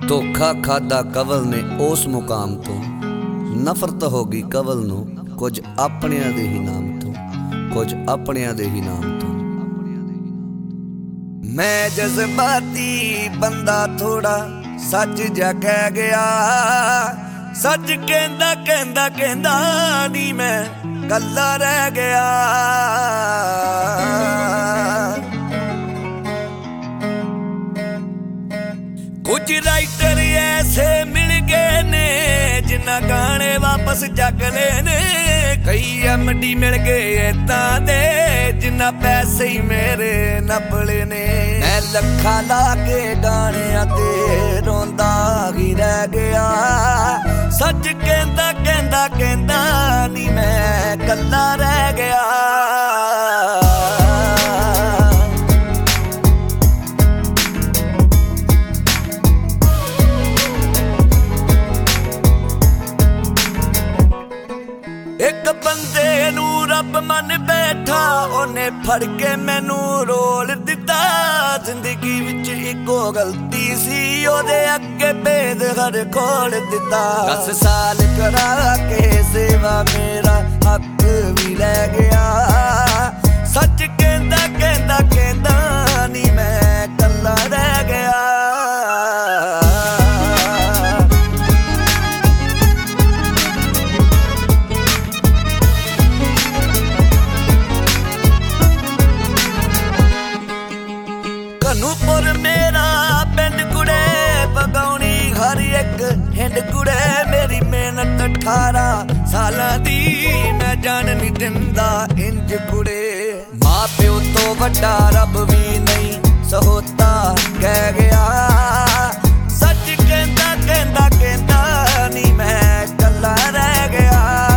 ਧੋਖਾ ਖਾਦਾ ਕਵਲ ਨੇ ਉਸ ਮੁਕਾਮ ਤੋਂ, ਨਫ਼ਰਤ ਹੋ ਗਈ ਕਵਲ ਨੂੰ ਕੁਝ ਆਪਣਿਆਂ ਦੇ ਹੀ ਨਾਮ ਤੋਂ, ਕੁਝ ਆਪਣਿਆਂ ਦੇ ਹੀ ਨਾਮ ਤੋਂ। ਮੈਂ ਜਜ਼ਬਾਤੀ ਬੰਦਾ ਥੋੜਾ ਸੱਚ ਜਾ ਕਹਿ ਗਿਆ, ਸੱਚ ਕਹਿੰਦਾ ਕਹਿੰਦਾ ਕਹਿੰਦਾ ਨੀ ਮੈਂ ਕੱਲਾ ਰਹਿ ਗਿਆ। ਕੁਝ ਰਾਈਟਰ ਐਸੇ ਮਿਲ ਗਏ ਨੇ ਜਿਨ੍ਹਾਂ ਗਾਣੇ ਵਾਪਸ ਚੱਕ ਲਏ ਨੇ, ਕਈ MD ਮਿਲ ਗਏ ਏਦਾਂ ਦੇ ਜਿਨ੍ਹਾਂ ਪੈਸੇ ਹੀ ਮੇਰੇ ਨੱਪਲੇ ਨੇ। ਮੈਂ ਲੱਖਾਂ ਲਾ ਕੇ ਗਾਣਿਆਂ ਤੇ ਰੋਂਦਾ ਹੀ ਰਹਿ ਗਿਆ, ਸੱਚ ਕਹਿੰਦਾ ਕਹਿੰਦਾ ਕਹਿੰਦਾ ਨੀ ਮੈਂ ਕੱਲਾ ਰਹਿ ਗਿਆ। ਇੱਕ ਬੰਦੇ ਨੂੰ ਰੱਬ ਮੰਨ ਬੈਠਾ, ਉਹਨੇ ਫੜ ਕੇ ਮੈਨੂੰ ਰੋਲ ਦਿੱਤਾ। ਜ਼ਿੰਦਗੀ ਵਿੱਚ ਇੱਕੋ ਗਲਤੀ ਸੀ, ਉਹਦੇ ਅੱਗੇ ਭੇਦ ਹਰ ਖੋਲ ਦਿੱਤਾ। 10 ਸਾਲ ਕਰਾ ਕੇ ਸੇਵਾ ਮੇਰਾ ਹੱਕ ਵੀ ਲੈ ਗਿਆ, ਸੱਚ ਕਹਿੰਦਾ ਕਹਿੰਦਾ ਕਹਿੰਦਾ ਨੀ ਮੈਂ ਕੱਲਾ ਰਹਿ ਗਿਆ। ਨੂਪੁਰ ਮੇਰਾ ਪਿੰਡ ਕੁੜੇ, ਪਗਾਉਣੀ ਹਰ ਇੱਕ ਹਿੰਡ ਕੁੜੇ। ਮੇਰੀ ਮਿਹਨਤ 18 ਸਾਲਾਂ ਦੀ, ਮੈਂ ਜਾਣ ਨਹੀਂ ਦਿੰਦਾ ਇੰਜ ਕੁੜੇ। ਮਾਂ ਪਿਓ ਤੋਂ ਵੱਡਾ ਰੱਬ ਵੀ ਨਹੀਂ ਸਹੋਤਾ ਕਹਿ ਗਿਆ, ਸੱਚ ਕਹਿੰਦਾ ਕਹਿੰਦਾ ਕਹਿੰਦਾ ਨੀ ਮੈਂ ਕੱਲਾ ਰਹਿ ਗਿਆ।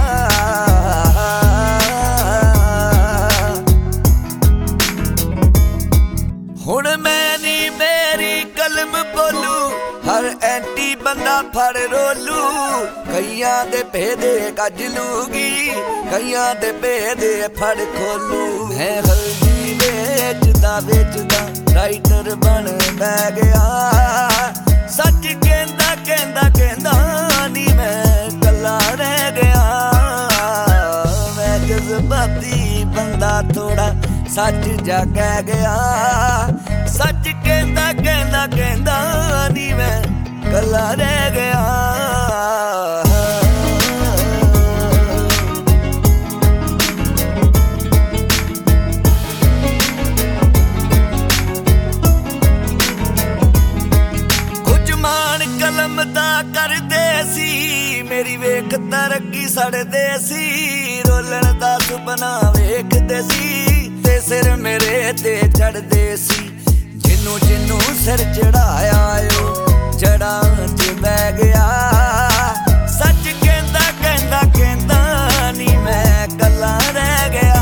ਹੁਣ ਮੈਂ ਨੀ ਮੇਰੀ ਕਲਮ ਬੋਲੂ, ਹਰ ਐਂਟੀ ਬੰਦਾ ਫੜ ਰੋਲੂ। ਕਈਆਂ ਦੇ ਭੇਦੇ ਕੱਜ ਲੂਗੀ, ਕਈਆਂ ਦੇ ਭੇਦੇ ਫੜ ਖੋਲੂ। ਮੈਂ ਹਲਦੀ ਵੇਚਦਾ ਵੇਚਦਾ ਰਾਈਟਰ ਬਣ ਬਹਿ ਗਿਆ, ਸੱਚ ਕਹਿੰਦਾ ਕਹਿੰਦਾ ਕਹਿੰਦਾ ਨੀ ਮੈਂ ਕੱਲਾ ਰਹਿ ਗਿਆ। ਮੈਂ ਜਜ਼ਬਾਤੀ ਬੰਦਾ ਥੋੜਾ ਸੱਚ ਜਾ ਕਹਿ ਗਿਆ, ਸੱਚ ਕਹਿੰਦਾ ਕਹਿੰਦਾ ਕਹਿੰਦਾ ਨੀ ਮੈਂ ਕੱਲਾ ਰਹਿ ਗਿਆ। ਕੁਝ ਮਾਣ ਕਲਮ ਦਾ ਕਰਦੇ ਸੀ, ਮੇਰੀ ਵੇਖ ਤਰੱਕੀ ਸੜਦੇ ਸੀ। ਰੋਲਣ ਦਾ ਸੁਪਨਾ ਵੇਖਦੇ ਸੀ, ਤੇ ਸਿਰ ਮੇਰੇ ਤੇ ਚੜਦੇ ਸੀ। ਜਿਹਨੂੰ ਜਿਹਨੂੰ ਸਿਰ ਚੜਾਇਆ ਓ ਜੜਾਂ 'ਚ ਬਹਿ ਗਿਆ, ਸੱਚ ਕਹਿੰਦਾ ਕਹਿੰਦਾ ਕਹਿੰਦਾ ਨੀ ਮੈਂ ਕੱਲਾ ਰਹਿ ਗਿਆ।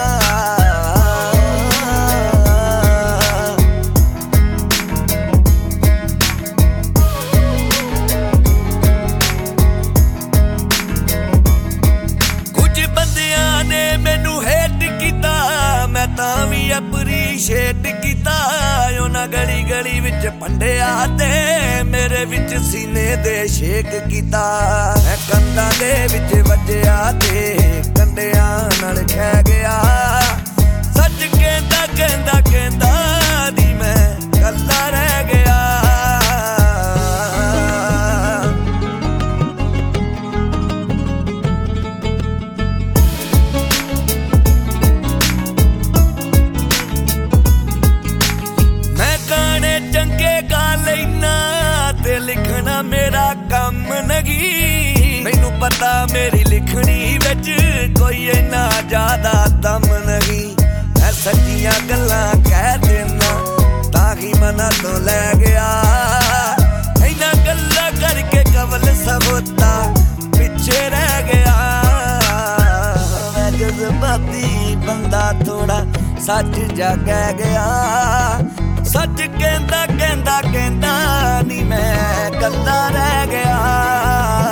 ਕੁਝ ਬੰਦਿਆਂ ਨੇ ਮੈਨੂੰ ਹੇਟ ਕੀਤਾ, ਮੈਂ ਤਾਂ ਵੀ ਅਪਰੀਸ਼ੇਟ ਕੀਤਾ। ਉਹਨਾਂ ਗਲੀ ਗਲੀ ਵਿੱਚ ਭੰਡਿਆ ਤੇ ਮੇਰੇ ਵਿੱਚ ਸੀਨੇ ਦੇ ਸ਼ੇਕ ਕੀਤਾ। ਮੈਂ ਕੰਧਾਂ ਦੇ ਵਿੱਚ ਵੱਜਿਆ ਤੇ ਕੰਡਿਆਂ ਨਾਲ ਖਹਿ ਗਿਆ, ਸੱਚ ਕਹਿੰਦਾ ਕਹਿੰਦਾ ਕਹਿੰਦਾ ਨੀ ਮੈਂ ਕੱਲਾ ਰਹਿ ਗਿਆ। ਚੰਗੇ ਗਾ ਲੈਣਾ ਤੇ ਲਿਖਣਾ ਮੇਰਾ ਕੰਮ ਨਹੀਂ, ਮੈਨੂੰ ਪਤਾ ਮੇਰੀ ਲਿਖਣੀ ਵਿੱਚ ਕੋਈ ਇੰਨਾ ਜ਼ਿਆਦਾ ਦਮ ਨਹੀਂ। ਮੈਂ ਸੱਚੀਆਂ ਗੱਲਾਂ ਕਹਿ ਦੇਣਾ ਤਾਂ ਹੀ ਮਨਾਂ ਤੋਂ ਲੈ ਗਿਆ, ਇਹਨਾਂ ਗੱਲਾਂ ਕਰਕੇ ਕਵਲ ਸਬੂਤਾ ਪਿੱਛੇ ਰਹਿ ਗਿਆ। ਮੈਂ ਜਜ਼ਬਾਤੀ ਬੰਦਾ ਥੋੜਾ ਸੱਚ ਜਾ ਕਹਿ ਗਿਆ, ਸੱਚ ਕਹਿੰਦਾ ਕਹਿੰਦਾ ਕਹਿੰਦਾ ਨੀ ਮੈਂ ਕੱਲਾ ਰਹਿ ਗਿਆ।